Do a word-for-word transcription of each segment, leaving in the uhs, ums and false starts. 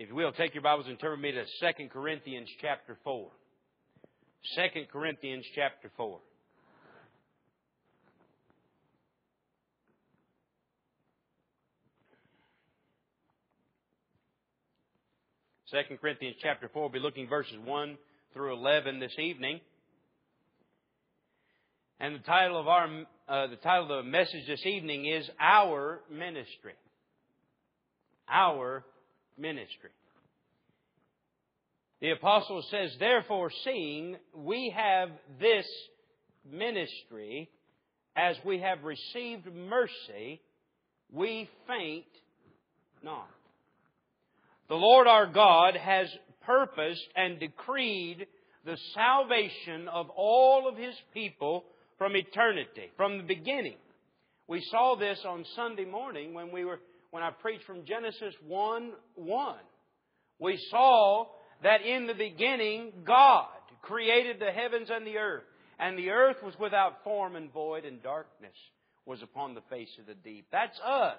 If you will, take your Bibles and turn with me to Second Corinthians chapter four. Second Corinthians chapter four. Second Corinthians chapter four, we'll be looking verses one through eleven this evening. And the title of our uh, the title of the message this evening is Our Ministry. Our Ministry. The apostle says, "Therefore, seeing we have this ministry, as we have received mercy, we faint not. The Lord our God has purposed and decreed the salvation of all of His people from eternity, from the beginning." We saw this on Sunday morning when we were when I preached from Genesis one one. We saw that in the beginning God created the heavens and the earth, and the earth was without form and void, and darkness was upon the face of the deep. That's us.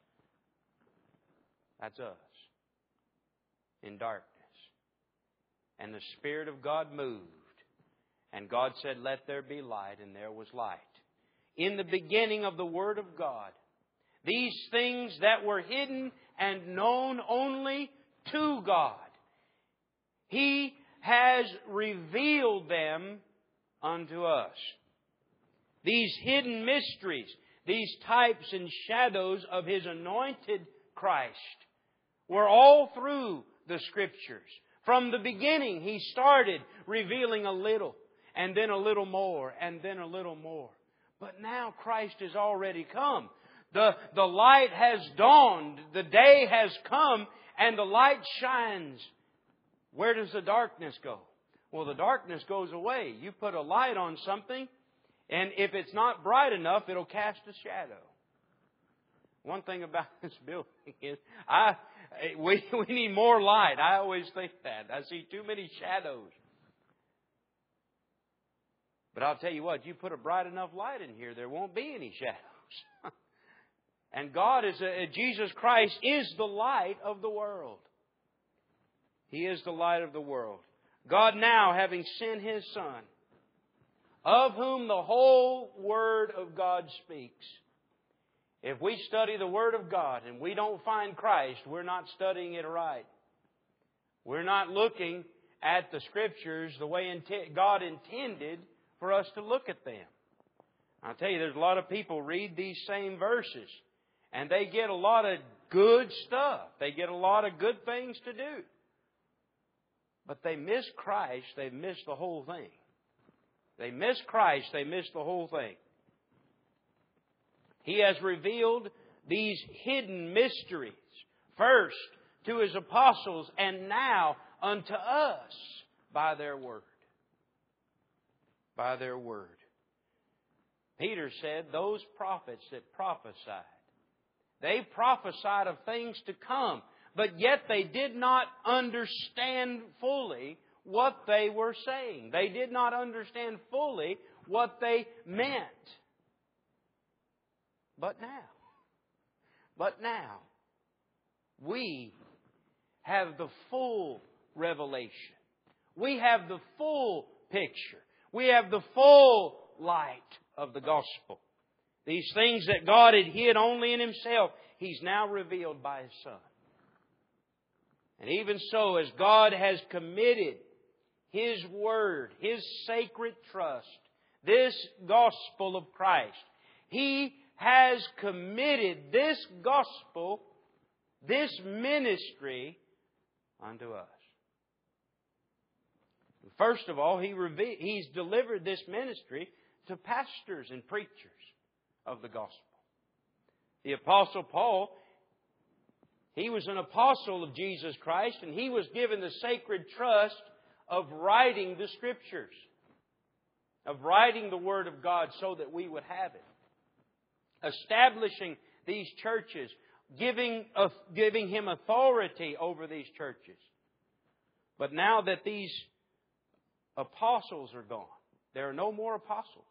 That's us. In darkness. And the Spirit of God moved. And God said, "Let there be light," and there was light. In the beginning of the Word of God, these things that were hidden and known only to God, He has revealed them unto us. These hidden mysteries, these types and shadows of His anointed Christ, were all through the Scriptures. From the beginning, He started revealing a little, and then a little more, and then a little more. But now Christ has already come. The, the light has dawned. The day has come, and the light shines. Where does the darkness go? Well, the darkness goes away. You put a light on something, and if it's not bright enough, it'll cast a shadow. One thing about this building is I we we need more light. I always think that. I see too many shadows. But I'll tell you what, you put a bright enough light in here, there won't be any shadows. And God is a, Jesus Christ is the light of the world. He is the light of the world. God now, having sent His Son, of whom the whole Word of God speaks. If we study the Word of God and we don't find Christ, we're not studying it right. We're not looking at the Scriptures the way God intended for us to look at them. I'll tell you, there's a lot of people read these same verses and they get a lot of good stuff. They get a lot of good things to do. But they miss Christ, they miss the whole thing. They miss Christ, they miss the whole thing. He has revealed these hidden mysteries, first to His apostles, and now unto us by their word. By their word. Peter said, those prophets that prophesied, they prophesied of things to come, but yet they did not understand fully what they were saying. They did not understand fully what they meant. But now, but now, we have the full revelation. We have the full picture. We have the full light of the gospel. These things that God had hid only in Himself, He's now revealed by His Son. And even so, as God has committed His Word, His sacred trust, this gospel of Christ, He has committed this gospel, this ministry unto us. First of all, he reve- He's delivered this ministry to pastors and preachers of the gospel. The Apostle Paul, he was an apostle of Jesus Christ, and he was given the sacred trust of writing the Scriptures, of writing the Word of God so that we would have it. Establishing these churches, giving, uh, giving him authority over these churches. But now that these apostles are gone, there are no more apostles.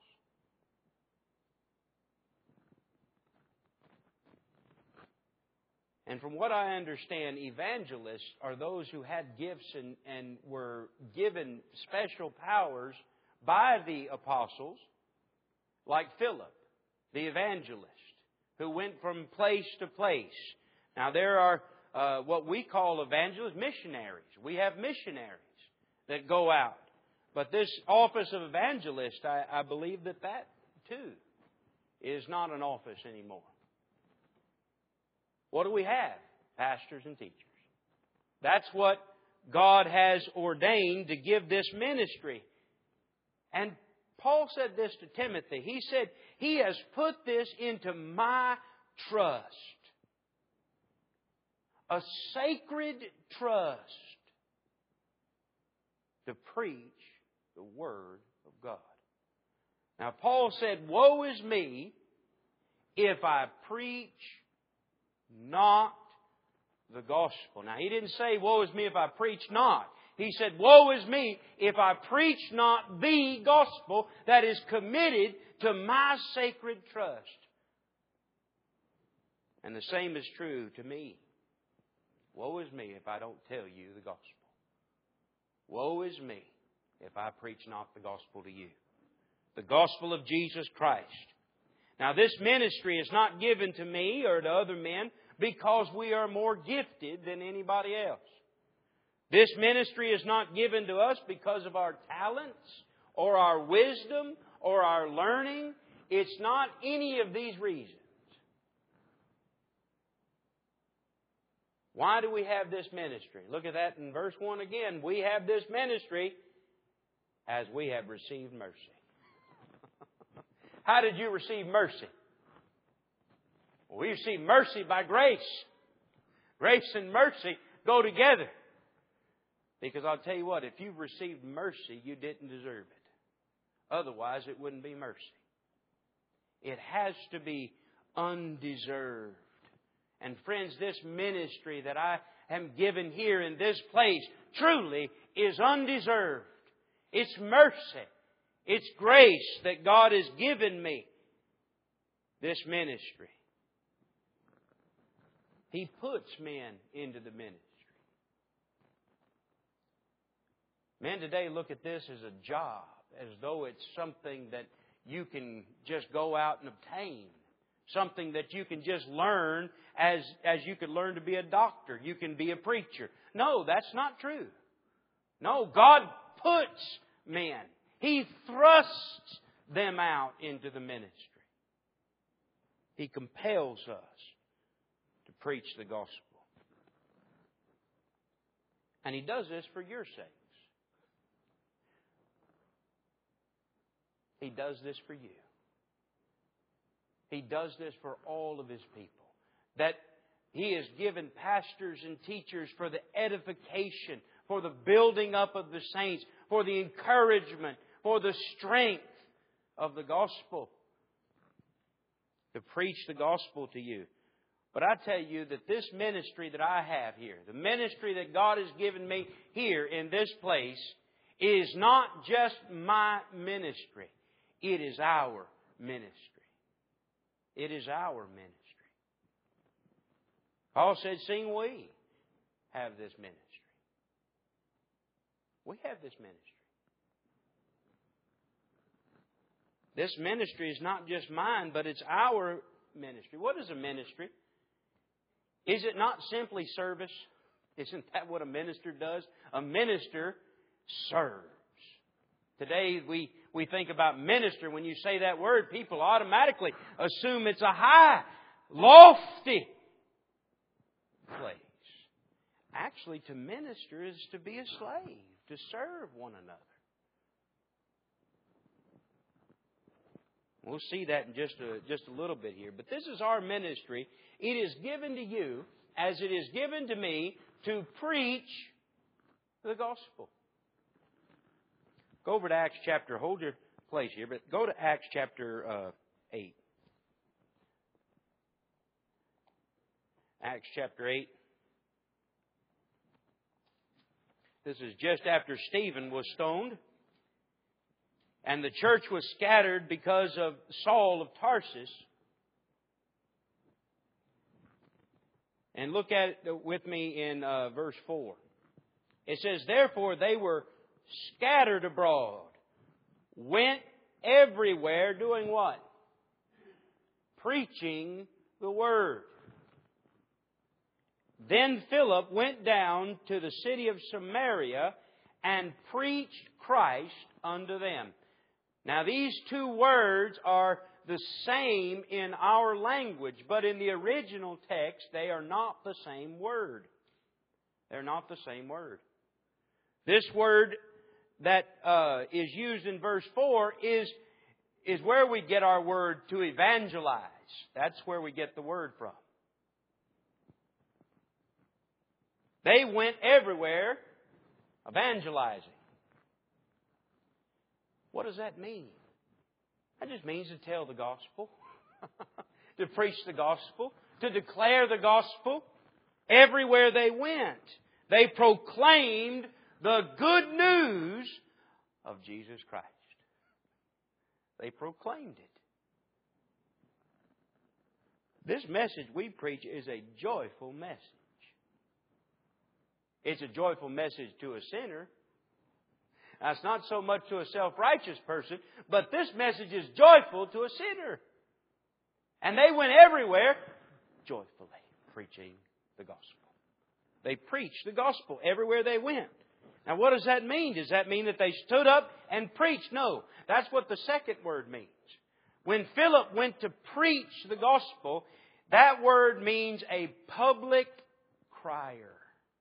And from what I understand, evangelists are those who had gifts and, and were given special powers by the apostles, like Philip, the evangelist, who went from place to place. Now there are uh, what we call evangelists, missionaries. We have missionaries that go out. But this office of evangelist, I, I believe that that too is not an office anymore. What do we have? Pastors and teachers. That's what God has ordained to give this ministry. And Paul said this to Timothy. He said, He has put this into my trust. A sacred trust to preach the Word of God. Now, Paul said, woe is me if I preach not the gospel. Now, he didn't say, woe is me if I preach not. He said, woe is me if I preach not the gospel that is committed to my sacred trust. And the same is true to me. Woe is me if I don't tell you the gospel. Woe is me if I preach not the gospel to you. The gospel of Jesus Christ. Now, this ministry is not given to me or to other men because we are more gifted than anybody else. This ministry is not given to us because of our talents or our wisdom or our learning. It's not any of these reasons. Why do we have this ministry? Look at that in verse one again. We have this ministry as we have received mercy. How did you receive mercy? Well, we receive mercy by grace. Grace and mercy go together. Because I'll tell you what, if you've received mercy, you didn't deserve it. Otherwise, it wouldn't be mercy. It has to be undeserved. And friends, this ministry that I am given here in this place truly is undeserved. It's mercy. It's grace that God has given me. This ministry. He puts men into the ministry. Men today look at this as a job, as though it's something that you can just go out and obtain. Something that you can just learn as, as you could learn to be a doctor. You can be a preacher. No, that's not true. No, God puts men. He thrusts them out into the ministry. He compels us to preach the gospel. And He does this for your sakes. He does this for you. He does this for all of His people. That He has given pastors and teachers for the edification, for the building up of the saints, for the encouragement, for the strength of the gospel. To preach the gospel to you. But I tell you that this ministry that I have here, the ministry that God has given me here in this place, is not just my ministry. It is our ministry. It is our ministry. Paul said, seeing we have this ministry. We have this ministry. This ministry is not just mine, but it's our ministry. What is a ministry? Is it not simply service? Isn't that what a minister does? A minister serves. Today we, we think about minister. When you say that word, people automatically assume it's a high, lofty place. Actually, to minister is to be a slave, to serve one another. We'll see that in just a, just a little bit here. But this is our ministry. It is given to you, as it is given to me, to preach the gospel. Go over to Acts chapter, hold your place here, but go to Acts chapter uh, eight. Acts chapter eight. This is just after Stephen was stoned. And the church was scattered because of Saul of Tarsus. And look at it with me in uh, verse four. It says, therefore they were scattered abroad, went everywhere doing what? Preaching the Word. Then Philip went down to the city of Samaria and preached Christ unto them. Now these two words are the same in our language, but in the original text they are not the same word. They're not the same word. This word that uh, is used in verse four is, is where we get our word to evangelize. That's where we get the word from. They went everywhere evangelizing. What does that mean? That just means to tell the gospel, to preach the gospel, to declare the gospel. Everywhere they went, they proclaimed the good news of Jesus Christ. They proclaimed it. This message we preach is a joyful message. It's a joyful message to a sinner. Now, it's not so much to a self-righteous person, but this message is joyful to a sinner. And they went everywhere joyfully preaching the gospel. They preached the gospel everywhere they went. Now, what does that mean? Does that mean that they stood up and preached? No. That's what the second word means. When Philip went to preach the gospel, that word means a public crier.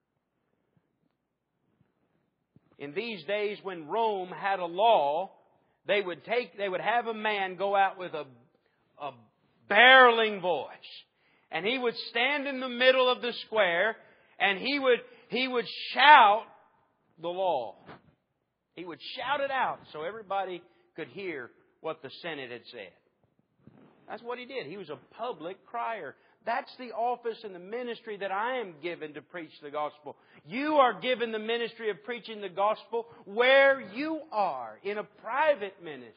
In these days when Rome had a law, they would take, they would have a man go out with a, a barreling voice. And he would stand in the middle of the square and he would, he would shout the law. He would shout it out so everybody could hear what the Senate had said. That's what he did. He was a public crier. That's the office and the ministry that I am given to preach the gospel. You are given the ministry of preaching the gospel where you are, in a private ministry.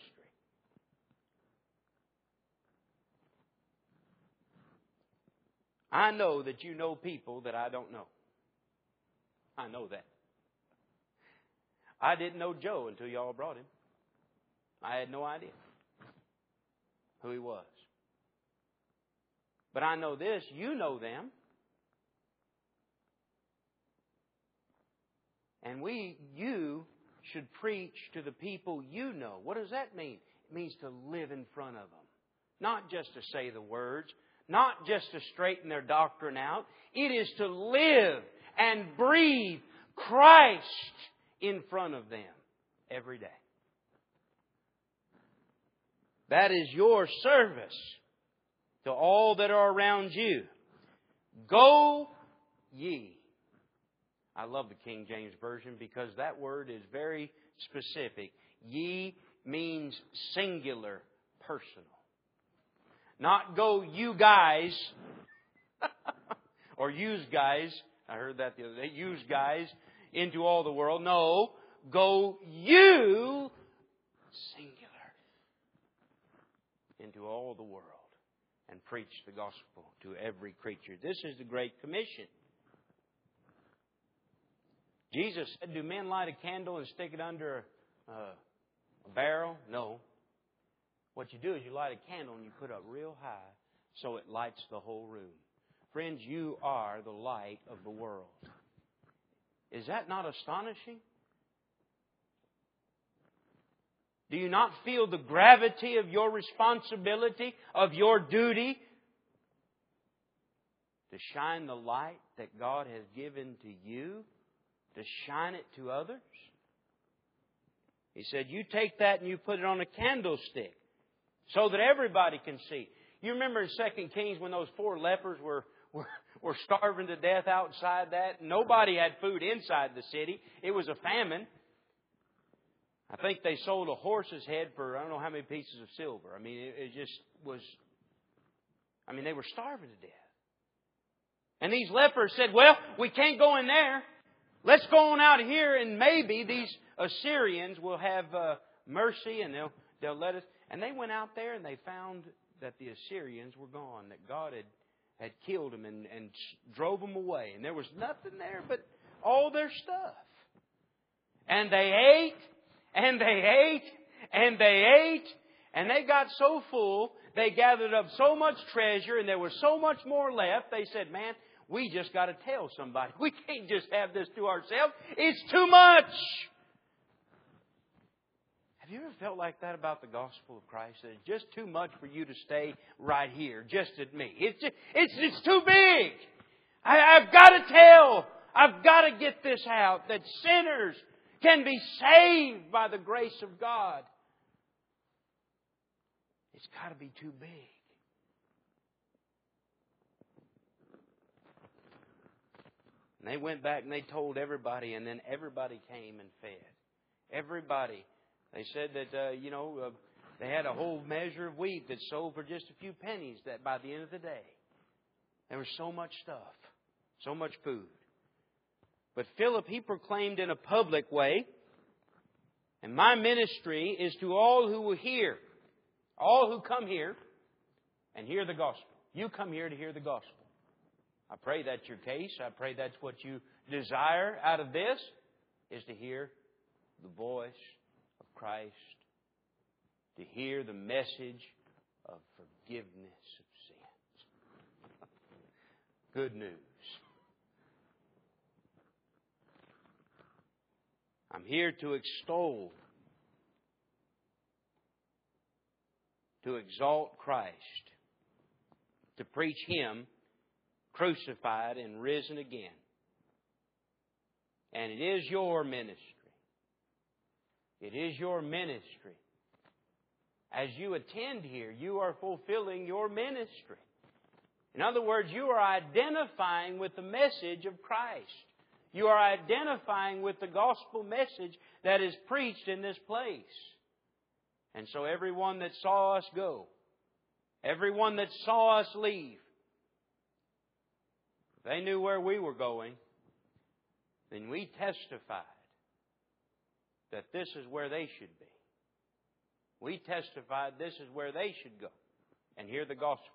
I know that you know people that I don't know. I know that. I didn't know Joe until y'all brought him. I had no idea who he was. But I know this, you know them. And we, you, should preach to the people you know. What does that mean? It means to live in front of them. Not just to say the words. Not just to straighten their doctrine out. It is to live and breathe Christ in front of them every day. That is your service to all that are around you. Go ye. I love the King James Version because that word is very specific. Ye means singular, personal. Not go you guys or use guys. I heard that the other day. Use guys into all the world. No, go you singular into all the world. And preach the gospel to every creature. This is the Great Commission. Jesus said, do men light a candle and stick it under a, a barrel? No. What you do is you light a candle and you put it up real high so it lights the whole room. Friends, you are the light of the world. Is that not astonishing? Do you not feel the gravity of your responsibility, of your duty to shine the light that God has given to you, to shine it to others? He said, you take that and you put it on a candlestick so that everybody can see. You remember in Second Kings when those four lepers were, were, were starving to death outside that? Nobody had food inside the city. It was a famine. I think they sold a horse's head for I don't know how many pieces of silver. I mean, it, it just was, I mean, they were starving to death. And these lepers said, well, we can't go in there. Let's go on out of here and maybe these Assyrians will have uh, mercy and they'll, they'll let us. And they went out there and they found that the Assyrians were gone, that God had had killed them and, and drove them away. And there was nothing there but all their stuff. And they ate, and they ate, and they ate, and they got so full, they gathered up so much treasure, and there was so much more left, they said, man, we just got to tell somebody. We can't just have this to ourselves. It's too much. Have you ever felt like that about the gospel of Christ? That it's just too much for you to stay right here, just at me. It's just, it's it's too big. I, I've got to tell. I've got to get this out that sinners can be saved by the grace of God. It's got to be too big. And they went back and they told everybody, and then everybody came and fed. Everybody. They said that, uh, you know, uh, they had a whole measure of wheat that sold for just a few pennies that by the end of the day. There was so much stuff, so much food. But Philip, he proclaimed in a public way, and my ministry is to all who will hear, all who come here and hear the gospel. You come here to hear the gospel. I pray that's your case. I pray that's what you desire out of this, is to hear the voice of Christ, to hear the message of forgiveness of sins. Good news. I'm here to extol, to exalt Christ, to preach Him crucified and risen again. And it is your ministry. It is your ministry. As you attend here, you are fulfilling your ministry. In other words, you are identifying with the message of Christ. You are identifying with the gospel message that is preached in this place. And so everyone that saw us go, everyone that saw us leave, they knew where we were going, then we testified that this is where they should be. We testified this is where they should go and hear the gospel.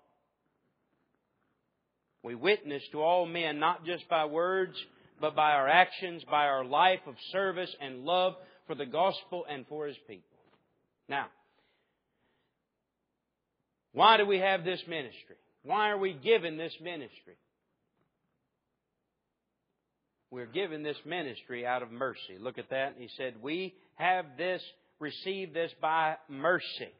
We witness to all men, not just by words, but by our actions, by our life of service and love for the gospel and for His people. Now, why do we have this ministry? Why are we given this ministry? We're given this ministry out of mercy. Look at that. He said, we have this, received this by mercy.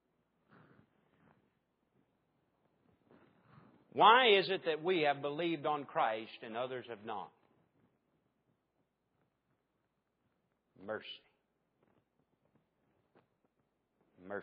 Why is it that we have believed on Christ and others have not? Mercy. Mercy.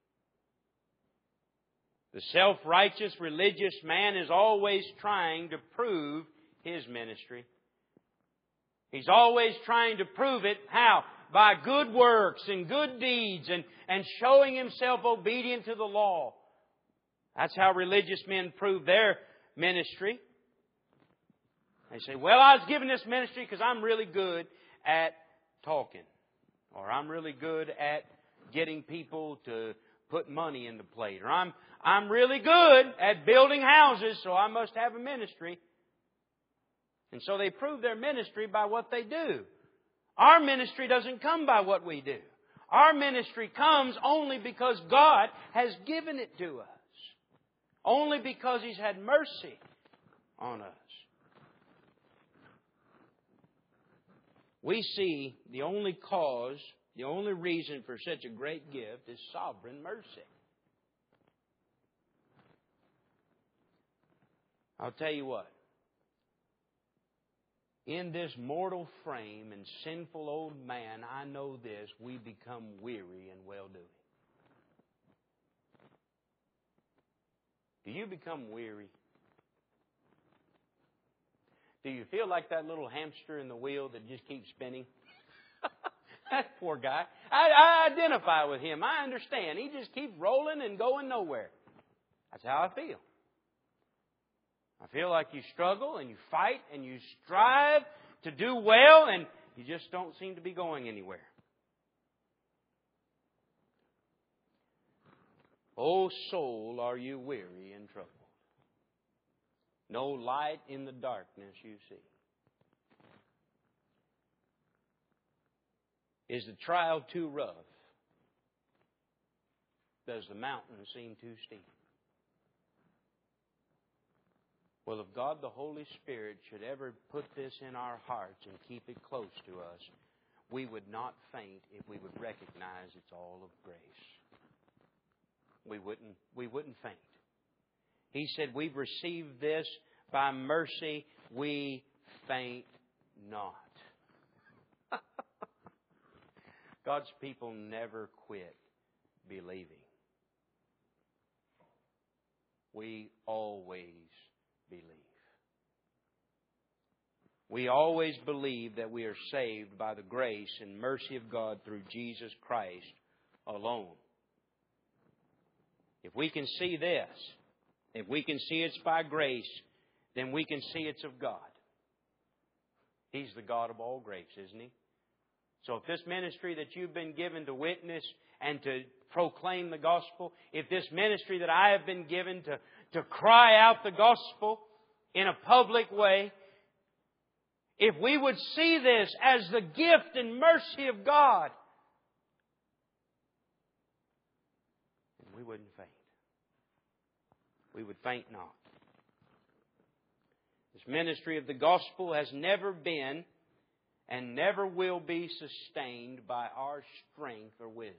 The self-righteous religious man is always trying to prove his ministry. He's always trying to prove it. How? By good works and good deeds and, and showing himself obedient to the law. That's how religious men prove their ministry. They say, well, I was given this ministry because I'm really good at talking. Or I'm really good at getting people to put money in the plate. Or I'm, I'm really good at building houses, so I must have a ministry. And so they prove their ministry by what they do. Our ministry doesn't come by what we do. Our ministry comes only because God has given it to us. Only because He's had mercy on us. We see the only cause, the only reason for such a great gift is sovereign mercy. I'll tell you what. In this mortal frame and sinful old man, I know this, we become weary in well-doing. Do you become weary? Do you feel like that little hamster in the wheel that just keeps spinning? That poor guy. I, I identify with him. I understand. He just keeps rolling and going nowhere. That's how I feel. I feel like you struggle and you fight and you strive to do well and you just don't seem to be going anywhere. O soul, are you weary and troubled? No light in the darkness you see. Is the trial too rough? Does the mountain seem too steep? Well, if God the Holy Spirit should ever put this in our hearts and keep it close to us, we would not faint if we would recognize it's all of grace. We wouldn't, we wouldn't faint. He said, we've received this by mercy, we faint not. God's people never quit believing. We always believe. We always believe that we are saved by the grace and mercy of God through Jesus Christ alone. If we can see this, if we can see it's by grace, then we can see it's of God. He's the God of all grace, isn't He? So if this ministry that you've been given to witness and to proclaim the gospel, if this ministry that I have been given to, to cry out the gospel in a public way, if we would see this as the gift and mercy of God, then we wouldn't faint. We would faint not. This ministry of the gospel has never been and never will be sustained by our strength or wisdom.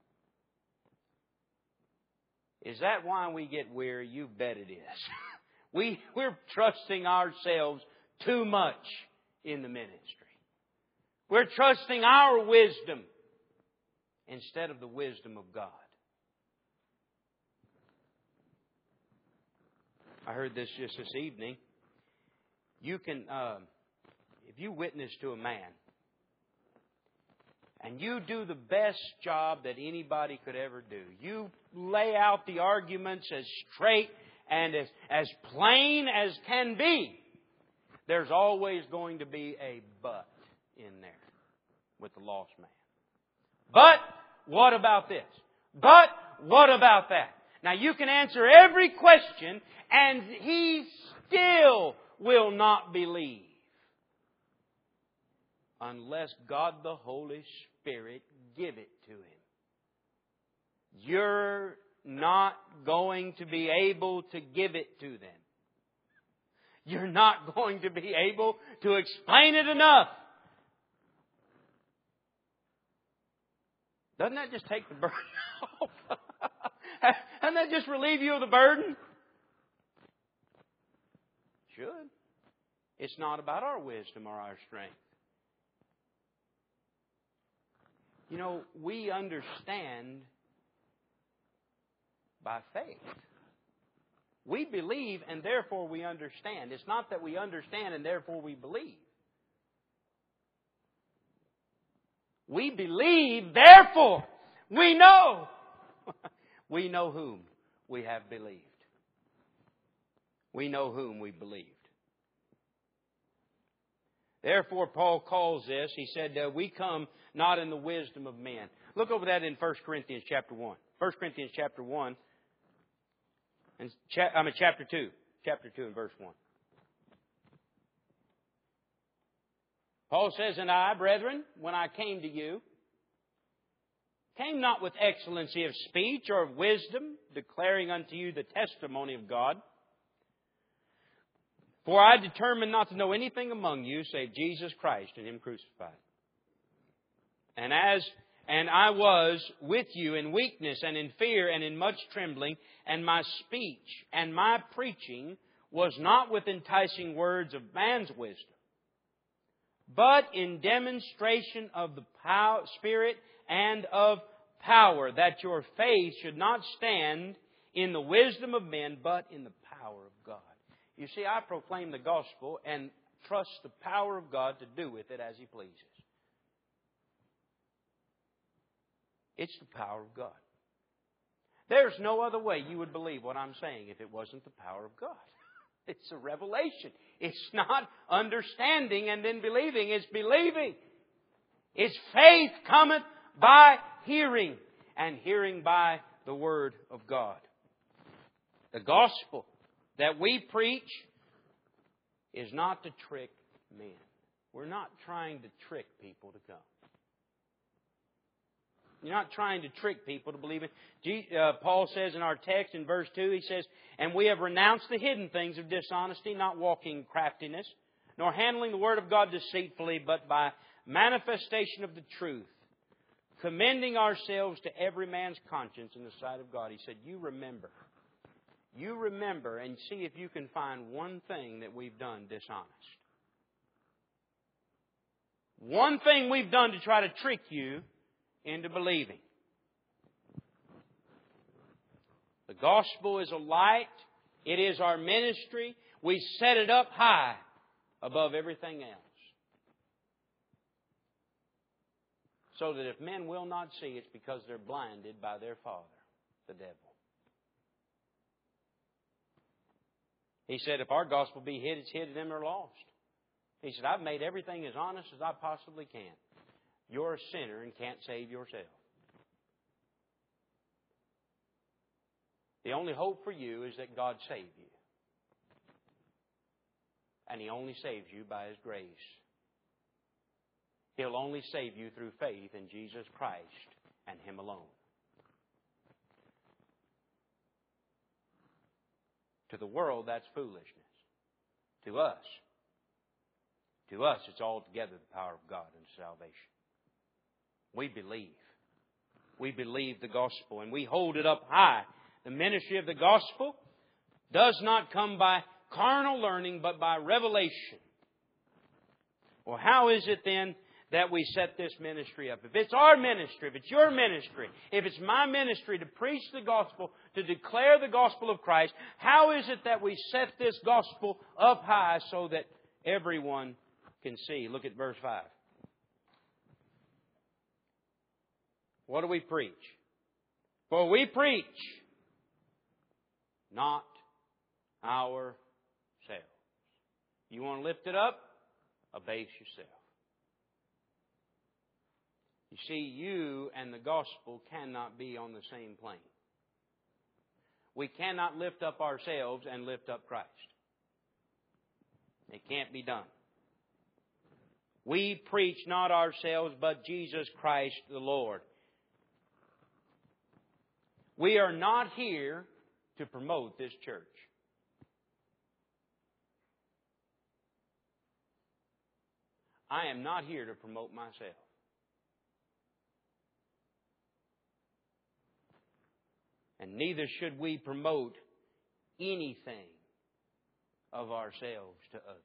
Is that why we get weary? You bet it is. we, we're trusting ourselves too much in the ministry. We're trusting our wisdom instead of the wisdom of God. I heard this just this evening. You can, uh, if you witness to a man and you do the best job that anybody could ever do, you lay out the arguments as straight and as, as plain as can be, there's always going to be a but in there with the lost man. But what about this? But what about that? Now you can answer every question and he still will not believe unless God the Holy Spirit give it to him. You're not going to be able to give it to them. You're not going to be able to explain it enough. Doesn't that just take the burden off? Doesn't that just relieve you of the burden? Should. It's not about our wisdom or our strength. You know, we understand by faith. We believe and therefore we understand. It's not that we understand and therefore we believe. We believe, therefore we know. We know whom we have believed. We know whom we believed. Therefore, Paul calls this, he said, uh, we come not in the wisdom of men. Look over that in First Corinthians chapter one. First Corinthians chapter one, and cha- I mean chapter two. Chapter two and verse one. Paul says, and I, brethren, when I came to you, came not with excellency of speech or of wisdom, declaring unto you the testimony of God. For I determined not to know anything among you save Jesus Christ and Him crucified. And as and I was with you in weakness and in fear and in much trembling, and my speech and my preaching was not with enticing words of man's wisdom, but in demonstration of the power, Spirit and of power, that your faith should not stand in the wisdom of men, but in the power of God. You see, I proclaim the gospel and trust the power of God to do with it as He pleases. It's the power of God. There's no other way you would believe what I'm saying if it wasn't the power of God. It's a revelation. It's not understanding and then believing. It's believing. It's faith cometh by hearing, and hearing by the Word of God. The gospel that we preach is not to trick men. We're not trying to trick people to come. You're not trying to trick people to believe it. Uh, Paul says in our text in verse two, he says, "And we have renounced the hidden things of dishonesty, not walking in craftiness, nor handling the word of God deceitfully, but by manifestation of the truth, commending ourselves to every man's conscience in the sight of God." He said, you remember. You remember and see if you can find one thing that we've done dishonest. One thing we've done to try to trick you into believing. The gospel is a light. It is our ministry. We set it up high above everything else. So that if men will not see, it's because they're blinded by their father, the devil. He said, if our gospel be hid, it's hid and them are lost. He said, I've made everything as honest as I possibly can. You're a sinner and can't save yourself. The only hope for you is that God save you. And He only saves you by His grace. He'll only save you through faith in Jesus Christ and Him alone. To the world, that's foolishness. To us, to us, it's altogether the power of God unto salvation. We believe. We believe the gospel and we hold it up high. The ministry of the gospel does not come by carnal learning, but by revelation. Well, how is it then that we set this ministry up? If it's our ministry, if it's your ministry, if it's my ministry to preach the gospel, to declare the gospel of Christ, how is it that we set this gospel up high so that everyone can see? Look at verse five. What do we preach? For we preach not ourselves. You want to lift it up? Abase yourself. You see, you and the gospel cannot be on the same plane. We cannot lift up ourselves and lift up Christ. It can't be done. We preach not ourselves, but Jesus Christ the Lord. We are not here to promote this church. I am not here to promote myself. And neither should we promote anything of ourselves to others.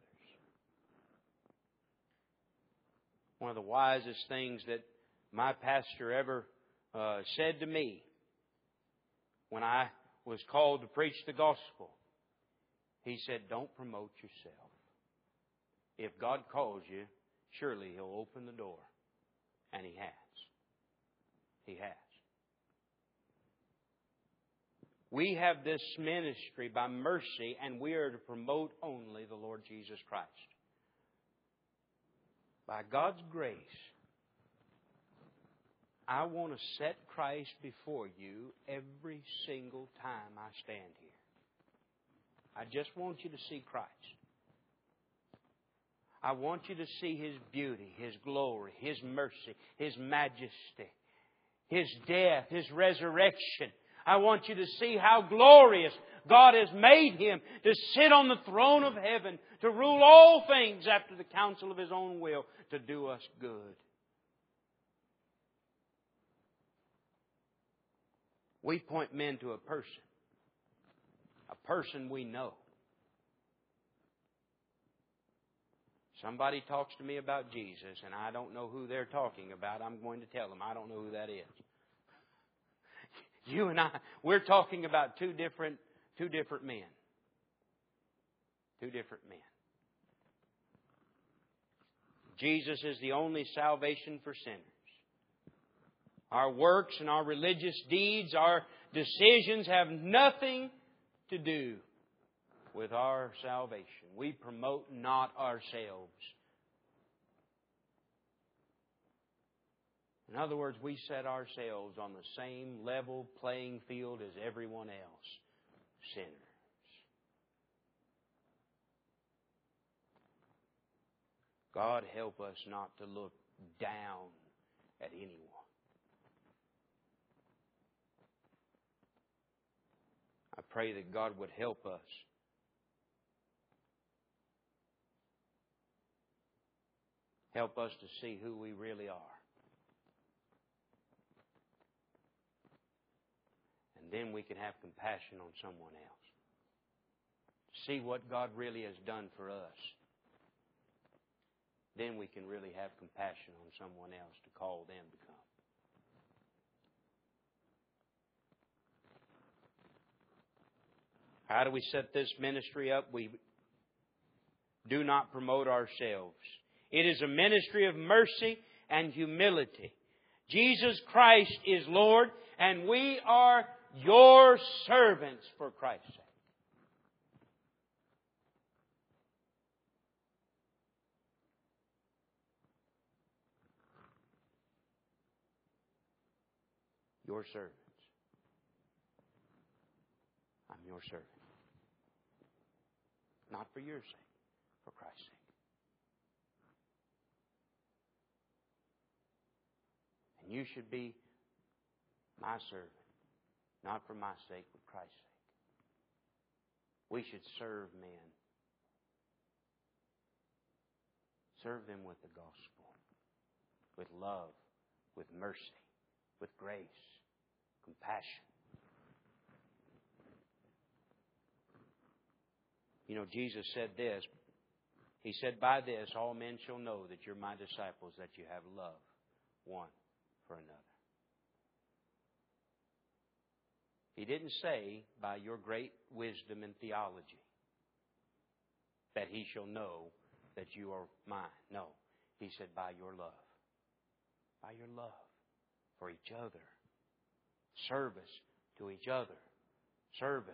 One of the wisest things that my pastor ever uh, said to me when I was called to preach the gospel, he said, don't promote yourself. If God calls you, surely He'll open the door. And He has. He has. We have this ministry by mercy, and we are to promote only the Lord Jesus Christ. By God's grace, I want to set Christ before you every single time I stand here. I just want you to see Christ. I want you to see His beauty, His glory, His mercy, His majesty, His death, His resurrection. I want you to see how glorious God has made Him to sit on the throne of heaven, to rule all things after the counsel of His own will, to do us good. We point men to a person. A person we know. Somebody talks to me about Jesus and I don't know who they're talking about. I'm going to tell them I don't know who that is. You and I, we're talking about two different, two different men. Two different men. Jesus is the only salvation for sinners. Our works and our religious deeds, our decisions have nothing to do with our salvation. We promote not ourselves. In other words, we set ourselves on the same level playing field as everyone else. Sinners. God, help us not to look down at anyone. I pray that God would help us help us to see who we really are. And then we can have compassion on someone else. See what God really has done for us. Then we can really have compassion on someone else to call them to come. How do we set this ministry up? We do not promote ourselves. It is a ministry of mercy and humility. Jesus Christ is Lord, and we are your servants for Christ's sake. Your servants. I'm your servant. Not for your sake, for Christ's sake. And you should be my servant, not for my sake, but Christ's sake. We should serve men. Serve them with the gospel, with love, with mercy, with grace, compassion. You know, Jesus said this. He said, by this all men shall know that you're my disciples, that you have love one for another. He didn't say, by your great wisdom and theology, that he shall know that you are mine. No. He said, by your love. By your love for each other. Service to each other. Service.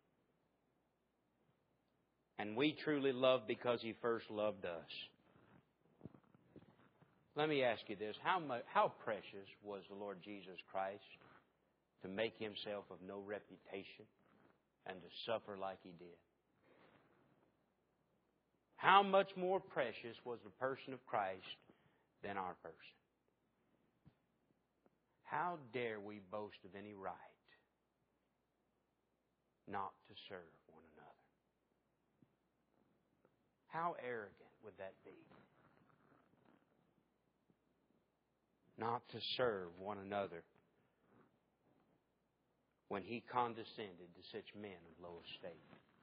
And we truly love because He first loved us. Let me ask you this. How much, how precious was the Lord Jesus Christ to make Himself of no reputation and to suffer like He did? How much more precious was the person of Christ than our person? How dare we boast of any right not to serve one another? How arrogant would that be? Not to serve one another when He condescended to such men of low estate.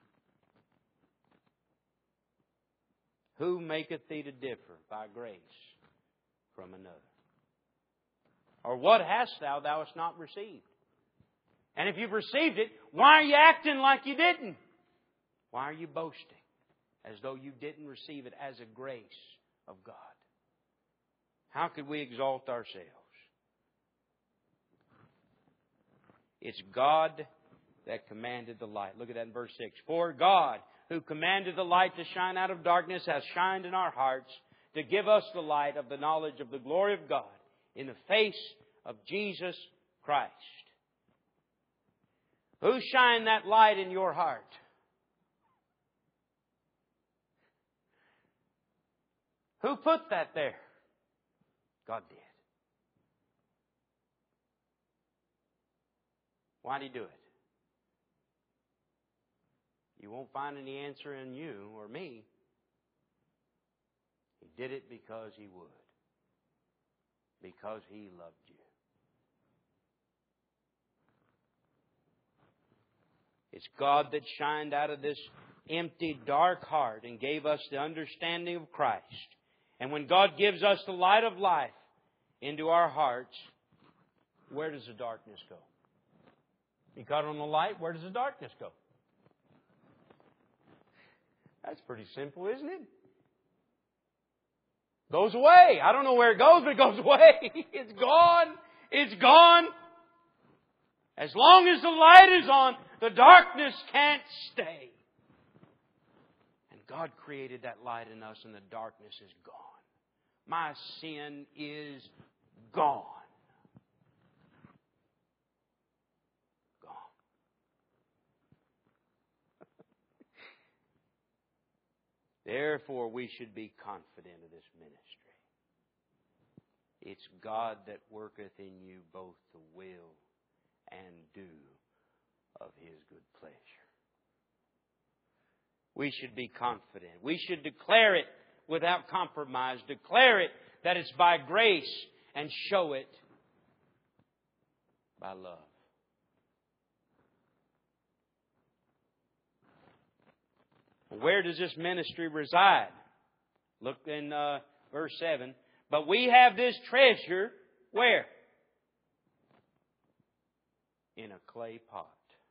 Who maketh thee to differ by grace from another? Or what hast thou thou hast not received? And if you've received it, why are you acting like you didn't? Why are you boasting as though you didn't receive it as a grace of God? How could we exalt ourselves? It's God that commanded the light. Look at that in verse six. For God, who commanded the light to shine out of darkness, has shined in our hearts to give us the light of the knowledge of the glory of God in the face of Jesus Christ. Who shined that light in your heart? Who put that there? God did. Why did He do it? You won't find any answer in you or me. He did it because He would. Because He loved you. It's God that shined out of this empty, dark heart and gave us the understanding of Christ. And when God gives us the light of life into our hearts, where does the darkness go? You got on the light, where does the darkness go? That's pretty simple, isn't it? Goes away. I don't know where it goes, but it goes away. It's gone. It's gone. As long as the light is on, the darkness can't stay. And God created that light in us, and the darkness is gone. My sin is gone. Gone. Therefore, we should be confident of this ministry. It's God that worketh in you both the will and do of His good pleasure. We should be confident. We should declare it without compromise. Declare it that it's by grace and show it by love. Where does this ministry reside? Look in uh, verse seven. But we have this treasure, where? In a clay pot.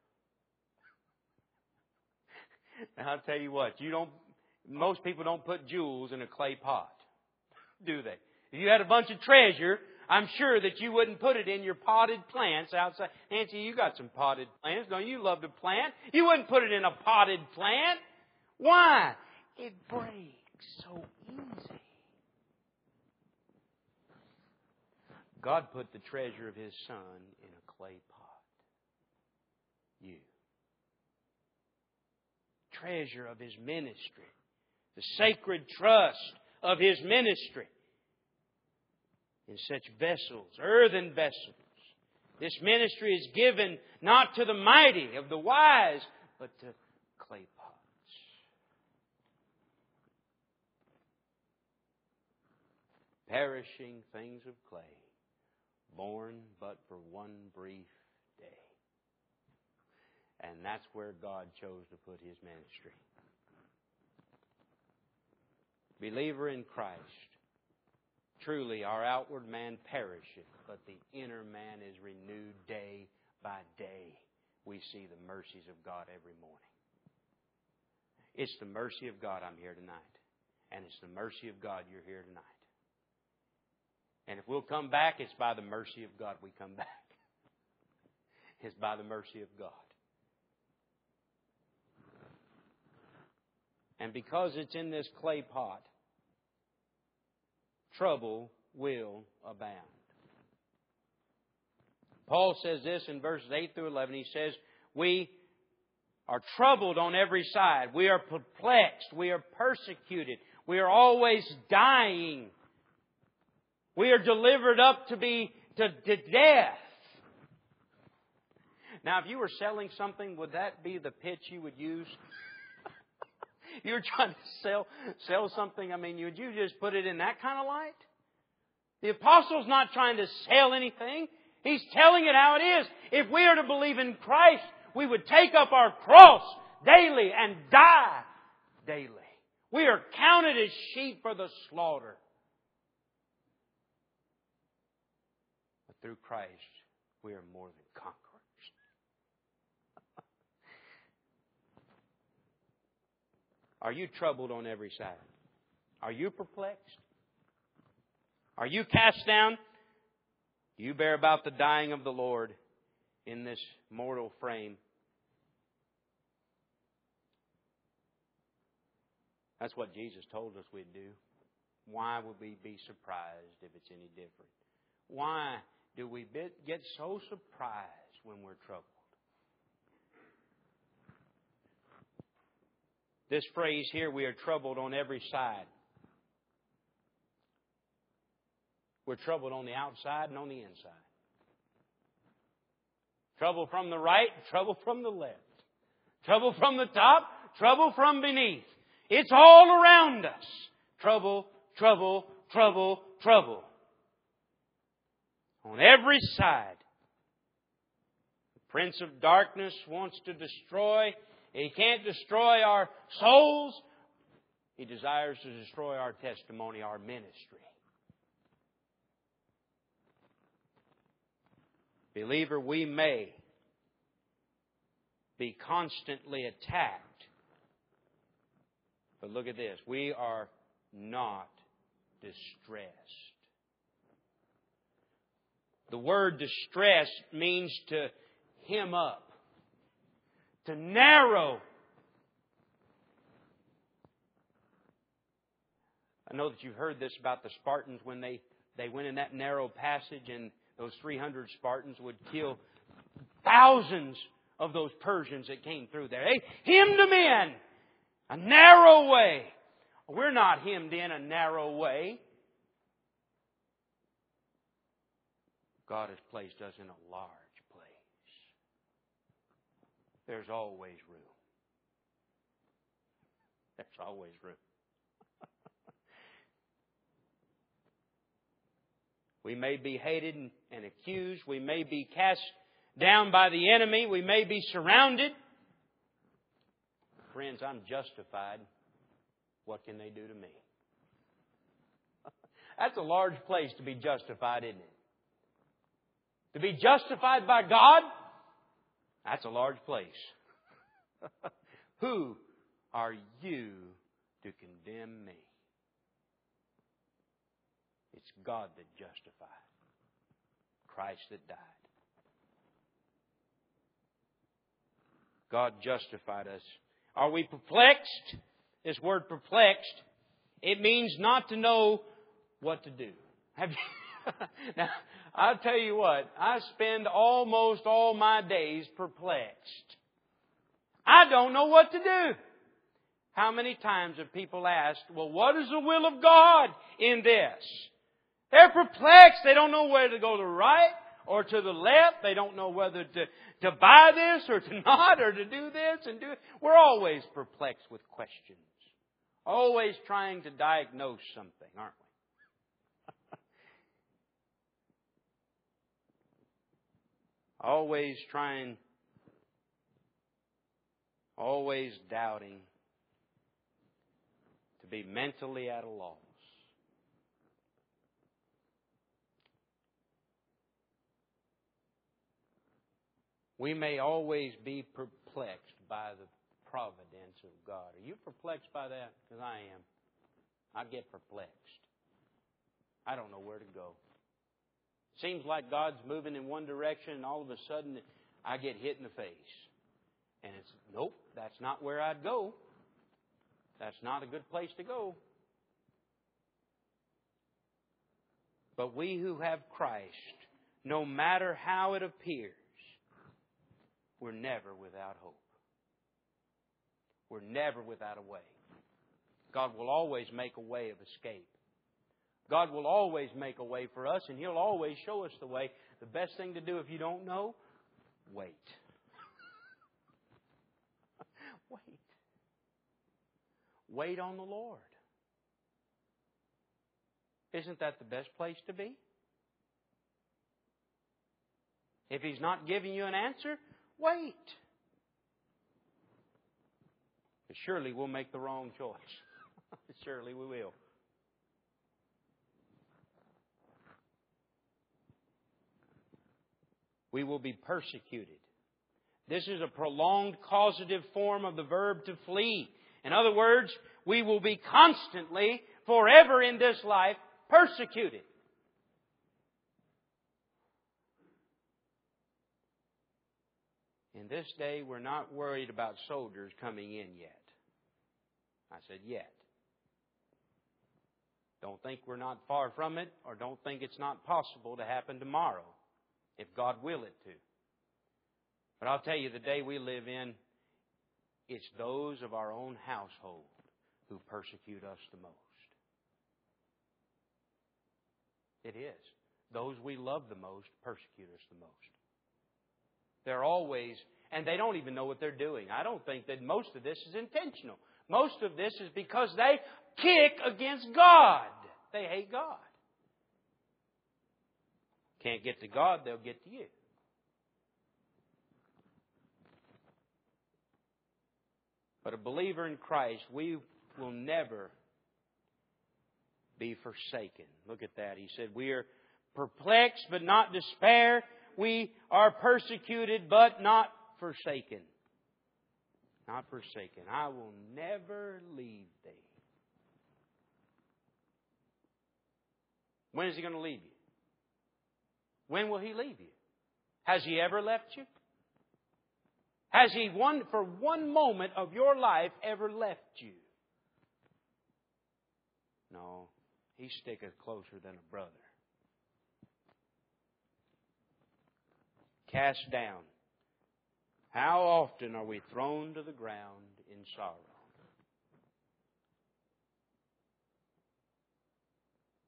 Now I'll tell you what, you don't, most people don't put jewels in a clay pot, do they? If you had a bunch of treasure, I'm sure that you wouldn't put it in your potted plants outside. Nancy, you got some potted plants. Don't you love to plant? You wouldn't put it in a potted plant. Why? It breaks so easy. God put the treasure of His Son in a clay pot. You. Treasure of His ministry. The sacred trust of His ministry. In such vessels, earthen vessels. This ministry is given not to the mighty of the wise, but to clay pots. Perishing things of clay, born but for one brief day. And that's where God chose to put His ministry. Believer in Christ, truly our outward man perisheth, but the inner man is renewed day by day. We see the mercies of God every morning. It's the mercy of God I'm here tonight. And it's the mercy of God you're here tonight. And if we'll come back, it's by the mercy of God we come back. It's by the mercy of God. And because it's in this clay pot, trouble will abound. Paul says this in verses eight through eleven. He says, we are troubled on every side. We are perplexed. We are persecuted. We are always dying. We are delivered up to be to, to death. Now, if you were selling something, would that be the pitch you would use? You were trying to sell sell something. I mean, would you just put it in that kind of light? The apostle's not trying to sell anything. He's telling it how it is. If we are to believe in Christ, we would take up our cross daily and die daily. We are counted as sheep for the slaughter. But through Christ, we are more than conquerors. Are you troubled on every side? Are you perplexed? Are you cast down? You bear about the dying of the Lord in this mortal frame. That's what Jesus told us we'd do. Why would we be surprised if it's any different? Why do we get so surprised when we're troubled? This phrase here, we are troubled on every side. We're troubled on the outside and on the inside. Trouble from the right, trouble from the left. Trouble from the top, trouble from beneath. It's all around us. Trouble, trouble, trouble, trouble. On every side. The Prince of Darkness wants to destroy. He can't destroy our souls. He desires to destroy our testimony, our ministry. Believer, we may be constantly attacked. But look at this. We are not distressed. The word distress means to hem up. To narrow. I know that you've heard this about the Spartans when they, they went in that narrow passage and those three hundred Spartans would kill thousands of those Persians that came through there. They hemmed them in. A narrow way. We're not hemmed in a narrow way. God has placed us in a large place. There's always room. There's always room. We may be hated and accused. We may be cast down by the enemy. We may be surrounded. Friends, I'm justified. What can they do to me? That's a large place to be justified, isn't it? To be justified by God, that's a large place. Who are you to condemn me? It's God that justified. Christ that died. God justified us. Are we perplexed? This word perplexed, it means not to know what to do. Have you? Now, I'll tell you what, I spend almost all my days perplexed. I don't know what to do. How many times have people asked, well, what is the will of God in this? They're perplexed. They don't know whether to go to the right or to the left. They don't know whether to, to buy this or to not, or to do this and do it. We're always perplexed with questions. Always trying to diagnose something, aren't we? Always trying, always doubting, to be mentally at a loss. We may always be perplexed by the providence of God. Are you perplexed by that? Because I am. I get perplexed. I don't know where to go. Seems like God's moving in one direction, and all of a sudden I get hit in the face. And it's, nope, that's not where I'd go. That's not a good place to go. But we who have Christ, no matter how it appears, we're never without hope. We're never without a way. God will always make a way of escape. God will always make a way for us, and He'll always show us the way. The best thing to do if you don't know, wait. Wait. Wait on the Lord. Isn't that the best place to be? If He's not giving you an answer, wait. But surely we'll make the wrong choice. Surely we will. We will be persecuted. This is a prolonged causative form of the verb to flee. In other words, we will be constantly, forever in this life, persecuted. In this day, we're not worried about soldiers coming in yet. I said yet. Don't think we're not far from it, or don't think it's not possible to happen tomorrow, if God will it to. But I'll tell you, the day we live in, it's those of our own household who persecute us the most. It is. Those we love the most persecute us the most. They're always, and they don't even know what they're doing. I don't think that most of this is intentional. Most of this is because they kick against God. They hate God. Can't get to God, they'll get to you. But a believer in Christ, we will never be forsaken. Look at that. He said, we are perplexed but not despair. We are persecuted but not forsaken. Not forsaken. I will never leave thee. When is He going to leave you? When will He leave you? Has He ever left you? Has He, one for one moment of your life, ever left you? No. He sticketh closer than a brother. Cast down. How often are we thrown to the ground in sorrow?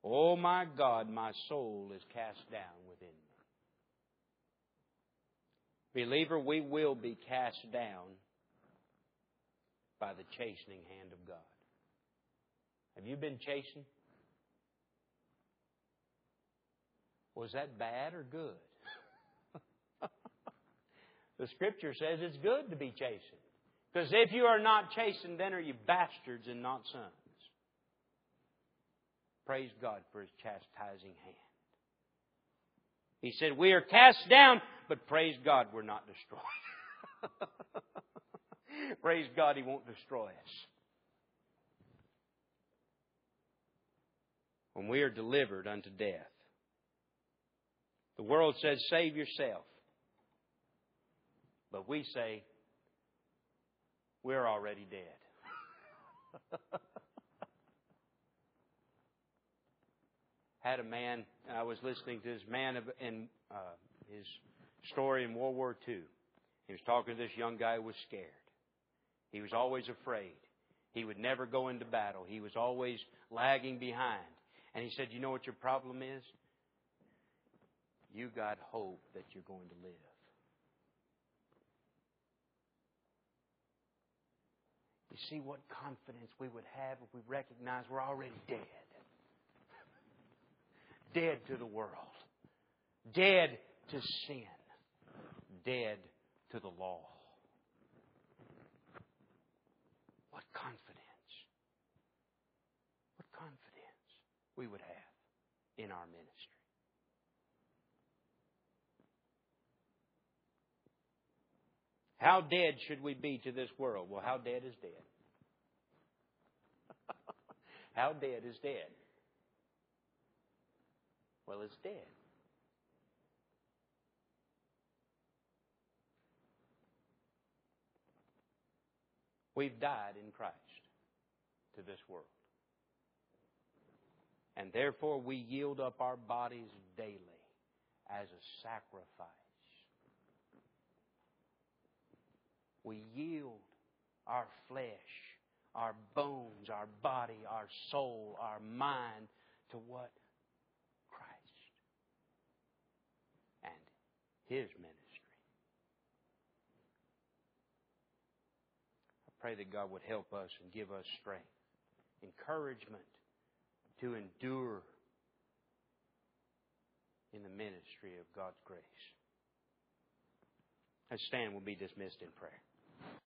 Oh my God, my soul is cast down within me. Believer, we will be cast down by the chastening hand of God. Have you been chastened? Was that bad or good? The Scripture says it's good to be chastened. Because if you are not chastened, then are you bastards and not sons. Praise God for His chastising hand. He said, we are cast down, but praise God we're not destroyed. Praise God He won't destroy us. When we are delivered unto death. The world says, save yourself. But we say, we're already dead. Had a man, I was listening to this man in uh, his story in World War Two. He was talking to this young guy who was scared. He was always afraid. He would never go into battle. He was always lagging behind. And he said, you know what your problem is? You got hope that you're going to live. You see what confidence we would have if we recognize we're already dead. Dead to the world. Dead to sin. Dead to the law. What confidence. What confidence we would have in our ministry. How dead should we be to this world? Well, how dead is dead? How dead is dead? Well, it's dead. We've died in Christ to this world. And therefore we yield up our bodies daily as a sacrifice. We yield our flesh, our bones, our body, our soul, our mind to what? Christ and His ministry. I pray that God would help us and give us strength, encouragement to endure in the ministry of God's grace. Let's stand. We'll be dismissed in prayer.